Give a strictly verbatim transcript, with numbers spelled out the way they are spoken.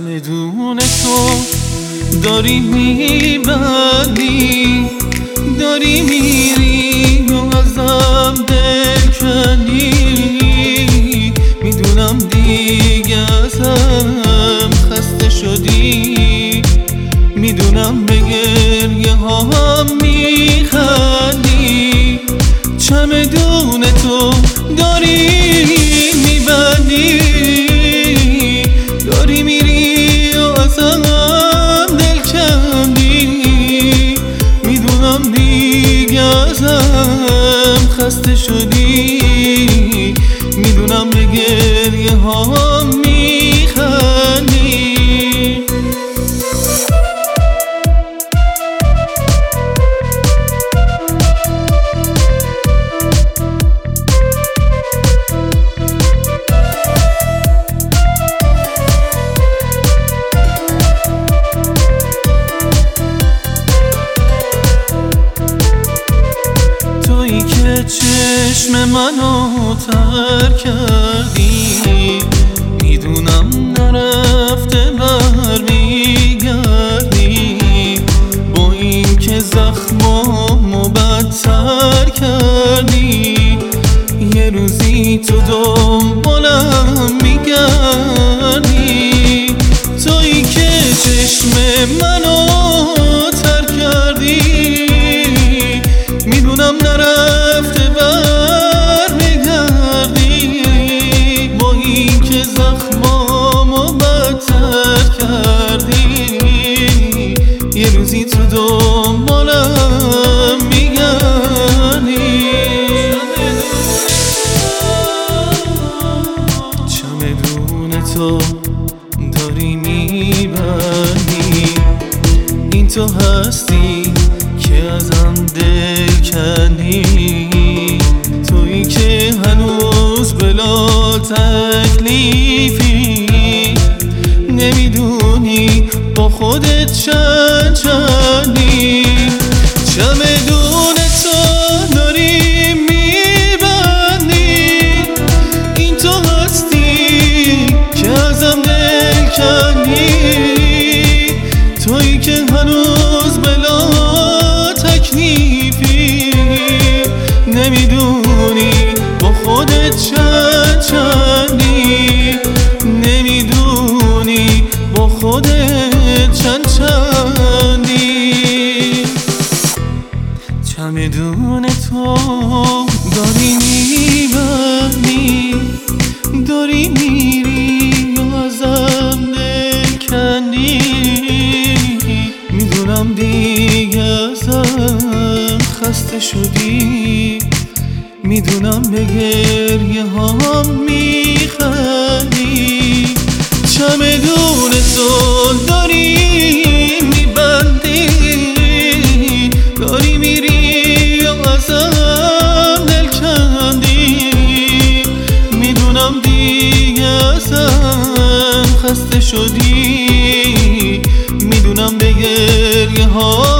چمدون تو داری میبندی، داری میری و ازم دل کنی. میدونم دیگه ازم خسته شدی، میدونم به گریه هام میخندی. چمدون تو داری میبندی، داری میری و ازم دل کندی. میدونم دیگه ازم خسته شدی، میدونم به گریه هام میخندی. چشم منو تر کردی، میدونم نرفته برمیگردی. با این که زخمامو بدتر کردی، یه روزی تو دنبالم میگردی. تویی که چشم منو تر کردی، میدونم نرفته برمیگردی. با این که زخمامو بدتر کردی، یه روزی تو دنبالم میگردی. چمدون تو داری میبندی، این تو هستی که ازم دل کندی. تویی که هنوز بلا تکلیفی، نمیدونی با خودت چند چندی. چمدون تو داری میبندی، این تو هستی که ازم دل کندی. تویی که هنوز بلا تکلیفی، نمیدونی با خودت چند چندی. نمیدونی با خودت چند چندی. چمدون تو داری میبندی، داری میری و ازم دل کندی. میدونم دیگه ازم خسته شدی، میدونم به گریه هام میخندی. چمدون تو داری میبندی، داری میری و ازم دل کندی. میدونم دیگه ازم خسته شدی، میدونم به گریه هام